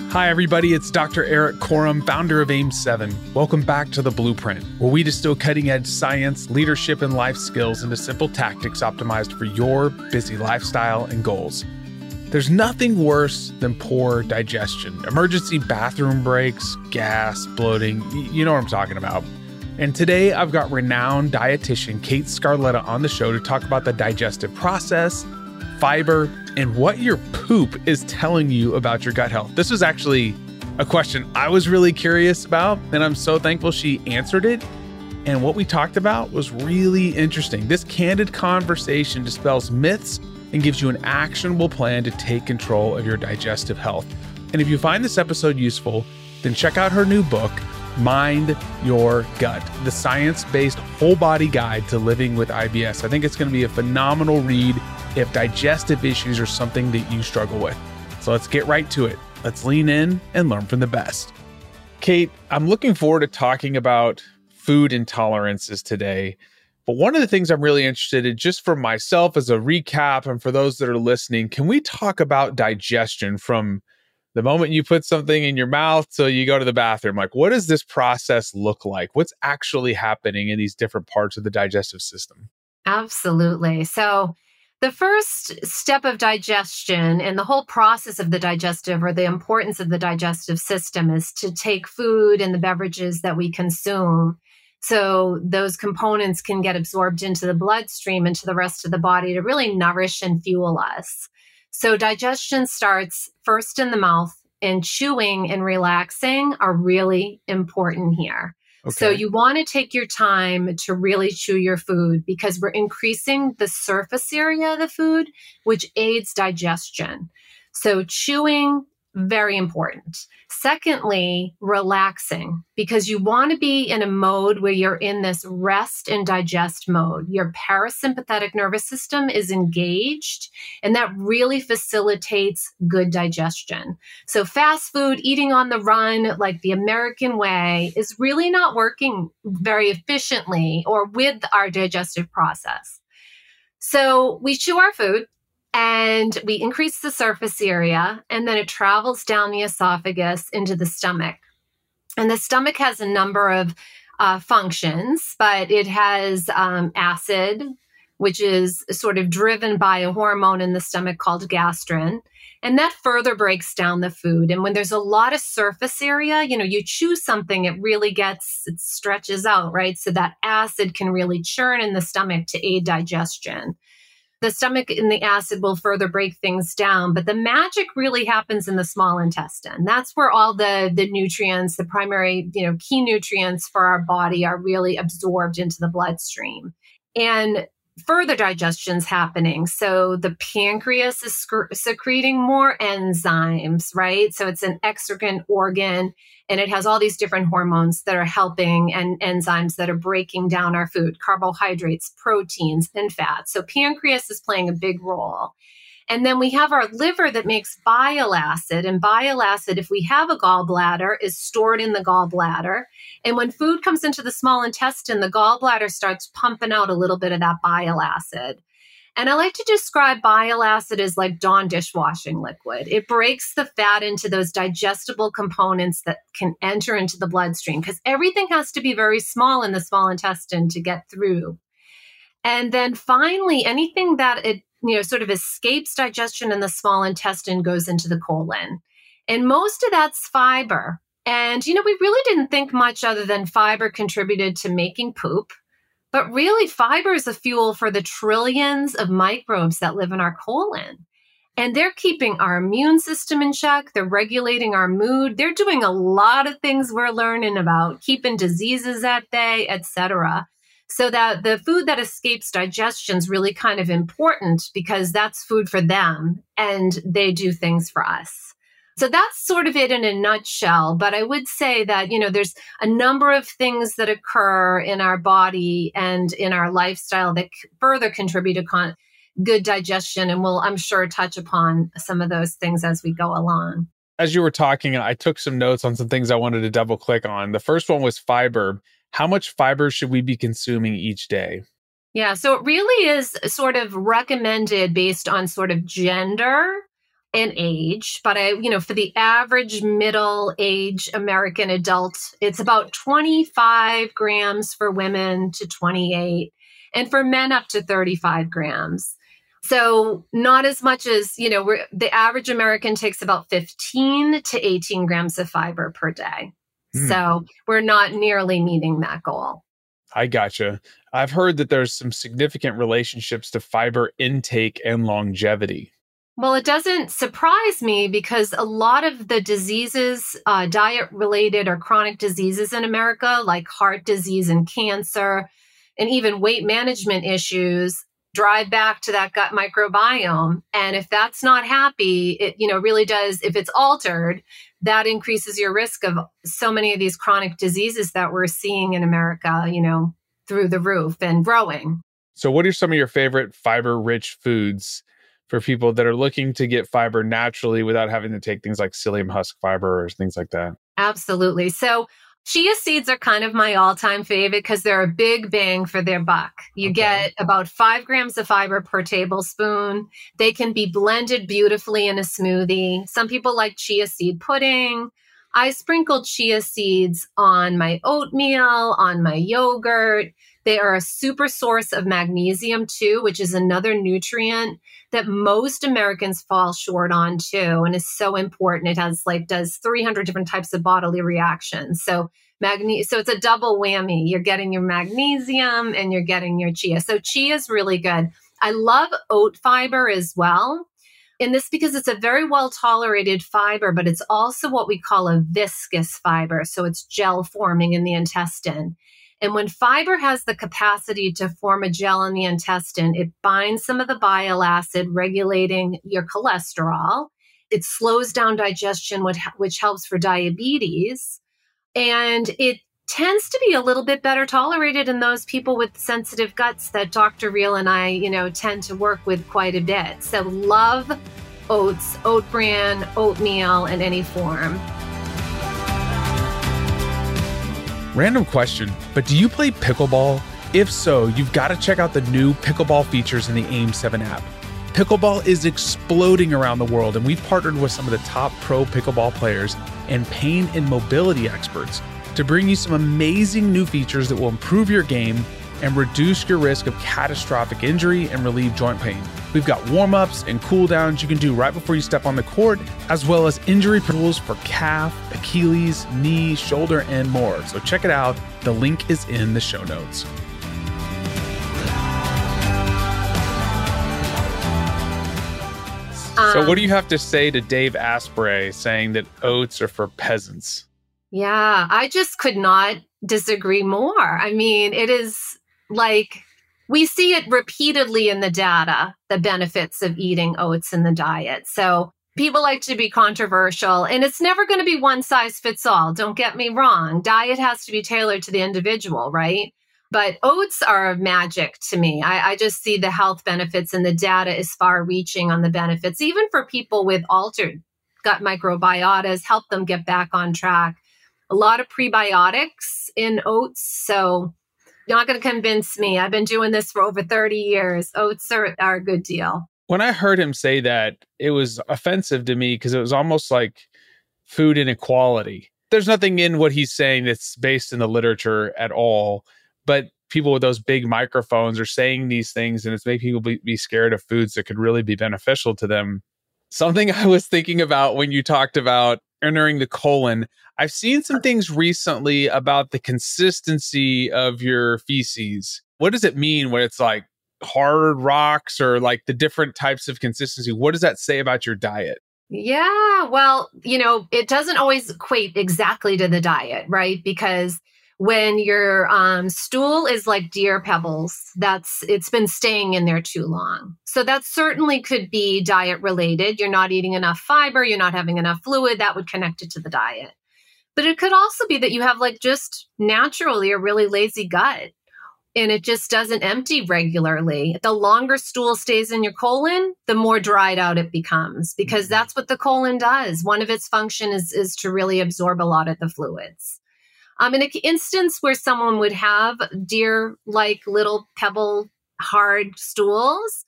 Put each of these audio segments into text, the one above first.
Hi, everybody. It's Dr. Eric Korem, founder of AIM7. Welcome back to The Blueprint, where we distill cutting-edge science, leadership, and life skills into simple tactics optimized for your busy lifestyle and goals. There's nothing worse than poor digestion. Emergency bathroom breaks, gas, bloating, you know what I'm talking about. And today, I've got renowned dietitian Kate Scarletta on the show to talk about the digestive process, fiber, and what your poop is telling you about your gut health. This was actually a question I was really curious about, and I'm so thankful she answered it. And what we talked about was really interesting. This candid conversation dispels myths and gives you an actionable plan to take control of your digestive health. And if you find this episode useful, then check out her new book, Mind Your Gut, the science-based whole body guide to living with IBS. I think it's going to be a phenomenal read if digestive issues are something that you struggle with. So let's get right to it. Let's lean in and learn from the best. Kate, I'm looking forward to talking about food intolerances today. But one of the things I'm really interested in, just for myself as a recap and for those that are listening, can we talk about digestion from the moment you put something in your mouth till you go to the bathroom? Like, what does this process look like? What's actually happening in these different parts of the digestive system? Absolutely. So the first step of digestion and the whole process of the digestive, or the importance of the digestive system, is to take food and the beverages that we consume, so those components can get absorbed into the bloodstream, into the rest of the body, to really nourish and fuel us. So digestion starts first in the mouth, and chewing and relaxing are really important here. Okay. So you want to take your time to really chew your food, because we're increasing the surface area of the food, which aids digestion. So chewing, very important. Secondly, relaxing, because you want to be in a mode where you're in this rest and digest mode. Your parasympathetic nervous system is engaged, and that really facilitates good digestion. So fast food, eating on the run, like the American way, is really not working very efficiently or with our digestive process. So we chew our food, and we increase the surface area, and then it travels down the esophagus into the stomach. And the stomach has a number of functions, but it has acid, which is sort of driven by a hormone in the stomach called gastrin. And that further breaks down the food. And when there's a lot of surface area, you chew something, it stretches out, right? So that acid can really churn in the stomach to aid digestion. The stomach and the acid will further break things down, but the magic really happens in the small intestine. That's where all the nutrients, the primary, key nutrients for our body, are really absorbed into the bloodstream. And further digestion's happening. So the pancreas is secreting more enzymes, right? So it's an exocrine organ, and it has all these different hormones that are helping, and enzymes that are breaking down our food, carbohydrates, proteins, and fats. So pancreas is playing a big role. And then we have our liver that makes bile acid. And bile acid, if we have a gallbladder, is stored in the gallbladder. And when food comes into the small intestine, the gallbladder starts pumping out a little bit of that bile acid. And I like to describe bile acid as like Dawn dishwashing liquid. It breaks the fat into those digestible components that can enter into the bloodstream, because everything has to be very small in the small intestine to get through. And then finally, anything that it sort of escapes digestion in the small intestine goes into the colon. And most of that's fiber. And, we really didn't think much other than fiber contributed to making poop. But really, fiber is a fuel for the trillions of microbes that live in our colon. And they're keeping our immune system in check. They're regulating our mood. They're doing a lot of things we're learning about, keeping diseases at bay, et cetera. So that the food that escapes digestion is really kind of important, because that's food for them, and they do things for us. So that's sort of it in a nutshell. But I would say that, there's a number of things that occur in our body and in our lifestyle that further contribute to good digestion. And we'll, I'm sure, touch upon some of those things as we go along. As you were talking, I took some notes on some things I wanted to double click on. The first one was fiber. How much fiber should we be consuming each day? Yeah, so it really is sort of recommended based on sort of gender and age, but for the average middle age American adult, it's about 25 grams for women to 28, and for men up to 35 grams. So not as much as, the average American takes about 15 to 18 grams of fiber per day. So we're not nearly meeting that goal. I gotcha. I've heard that there's some significant relationships to fiber intake and longevity. Well, it doesn't surprise me because a lot of the diseases, diet-related or chronic diseases in America, like heart disease and cancer, and even weight management issues, drive back to that gut microbiome. And if that's not happy, it really does, if it's altered, that increases your risk of so many of these chronic diseases that we're seeing in America, through the roof and growing. So what are some of your favorite fiber-rich foods for people that are looking to get fiber naturally without having to take things like psyllium husk fiber or things like that? Absolutely. So chia seeds are kind of my all-time favorite because they're a big bang for their buck. You get about 5 grams of fiber per tablespoon. They can be blended beautifully in a smoothie. Some people like chia seed pudding. I sprinkle chia seeds on my oatmeal, on my yogurt. They are a super source of magnesium too, which is another nutrient that most Americans fall short on too, and is so important. It does 300 different types of bodily reactions. So it's a double whammy. You're getting your magnesium and you're getting your chia. So chia is really good. I love oat fiber as well. And this because it's a very well tolerated fiber, but it's also what we call a viscous fiber. So it's gel forming in the intestine. And when fiber has the capacity to form a gel in the intestine, it binds some of the bile acid, regulating your cholesterol. It slows down digestion, which helps for diabetes. And it tends to be a little bit better tolerated in those people with sensitive guts that Dr. Riehl and I, tend to work with quite a bit. So love oats, oat bran, oatmeal in any form. Random question, but do you play pickleball? If so, you've got to check out the new pickleball features in the AIM 7 app. Pickleball is exploding around the world, and we've partnered with some of the top pro pickleball players and pain and mobility experts to bring you some amazing new features that will improve your game and reduce your risk of catastrophic injury and relieve joint pain. We've got warm-ups and cool-downs you can do right before you step on the court, as well as injury tools for calf, Achilles, knee, shoulder, and more. So check it out. The link is in the show notes. So what do you have to say to Dave Asprey saying that oats are for peasants? Yeah, I just could not disagree more. I mean, it is like we see it repeatedly in the data, the benefits of eating oats in the diet. So people like to be controversial, and it's never going to be one size fits all. Don't get me wrong. Diet has to be tailored to the individual, right? But oats are magic to me. I just see the health benefits, and the data is far reaching on the benefits, even for people with altered gut microbiotas, help them get back on track. A lot of prebiotics in oats. So you're not going to convince me. I've been doing this for over 30 years. Oats are a good deal. When I heard him say that, it was offensive to me because it was almost like food inequality. There's nothing in what he's saying that's based in the literature at all. But people with those big microphones are saying these things, and it's making people be scared of foods that could really be beneficial to them. Something I was thinking about when you talked about entering the colon, I've seen some things recently about the consistency of your feces. What does it mean when it's like hard rocks or like the different types of consistency? What does that say about your diet? Yeah, well, it doesn't always equate exactly to the diet, right? Because when your stool is like deer pebbles, it's been staying in there too long. So that certainly could be diet related. You're not eating enough fiber, you're not having enough fluid, that would connect it to the diet. But it could also be that you have just naturally a really lazy gut and it just doesn't empty regularly. The longer stool stays in your colon, the more dried out it becomes, because that's what the colon does. One of its function is to really absorb a lot of the fluids. In an instance where someone would have deer-like little pebble hard stools,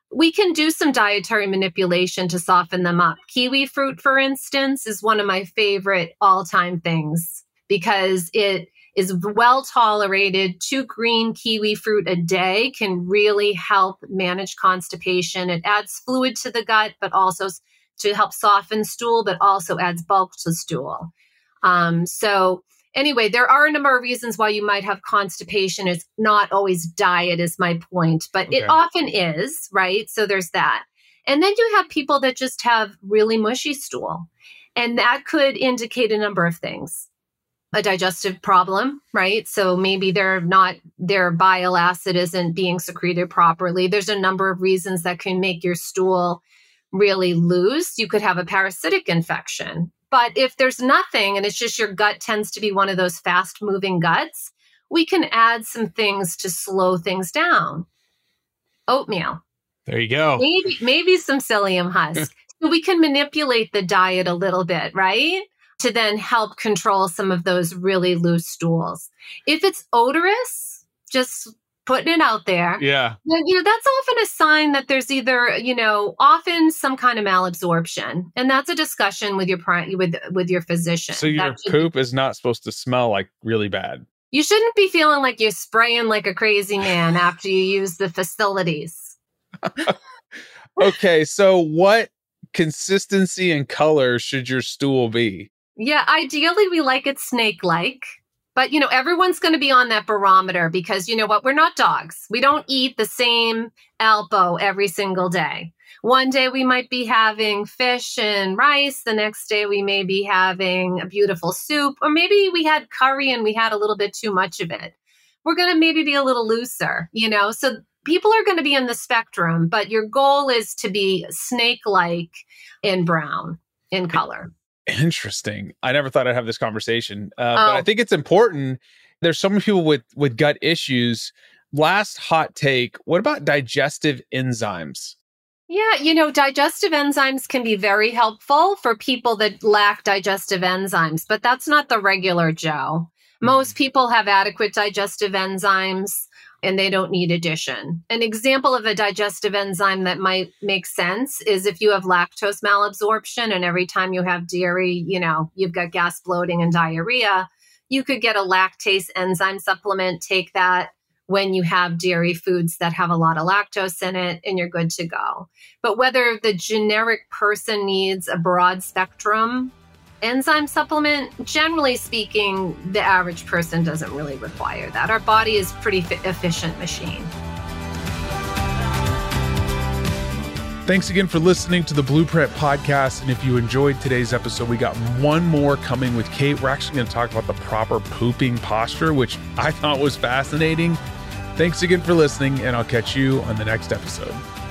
we can do some dietary manipulation to soften them up. Kiwi fruit, for instance, is one of my favorite all-time things because it is well tolerated. 2 green kiwi fruit a day can really help manage constipation. It adds fluid to the gut, but also to help soften stool, but also adds bulk to stool. So anyway, there are a number of reasons why you might have constipation. It's not always diet is my point, but it often is, right? So there's that. And then you have people that just have really mushy stool. And that could indicate a number of things. A digestive problem, right? So maybe their bile acid isn't being secreted properly. There's a number of reasons that can make your stool really loose. You could have a parasitic infection. But if there's nothing and it's just your gut tends to be one of those fast moving guts, we can add some things to slow things down. Oatmeal. There you go. Maybe some psyllium husk. So we can manipulate the diet a little bit, right? To then help control some of those really loose stools. If it's odorous, just putting it out there. Yeah. Then, that's often a sign that there's either, often some kind of malabsorption. And that's a discussion with your physician. So your poop is not supposed to smell like really bad. You shouldn't be feeling like you're spraying like a crazy man after you use the facilities. Okay. So what consistency and color should your stool be? Yeah, ideally we like it snake-like, but everyone's going to be on that barometer because you know what? We're not dogs. We don't eat the same Alpo every single day. One day we might be having fish and rice. The next day we may be having a beautiful soup, or maybe we had curry and we had a little bit too much of it. We're going to maybe be a little looser, so people are going to be in the spectrum, but your goal is to be snake-like in brown in color. Interesting. I never thought I'd have this conversation, but I think it's important. There's so many people with gut issues. Last hot take, what about digestive enzymes? Yeah, digestive enzymes can be very helpful for people that lack digestive enzymes, but that's not the regular Joe. Most people have adequate digestive enzymes and they don't need addition. An example of a digestive enzyme that might make sense is if you have lactose malabsorption and every time you have dairy, you've got gas, bloating, and diarrhea, you could get a lactase enzyme supplement, take that when you have dairy foods that have a lot of lactose in it, and you're good to go. But whether the generic person needs a broad spectrum enzyme supplement, generally speaking, the average person doesn't really require that. Our body is a pretty efficient machine. Thanks again for listening to the Blueprint Podcast. And if you enjoyed today's episode, we got one more coming with Kate. We're actually going to talk about the proper pooping posture, which I thought was fascinating. Thanks again for listening, and I'll catch you on the next episode.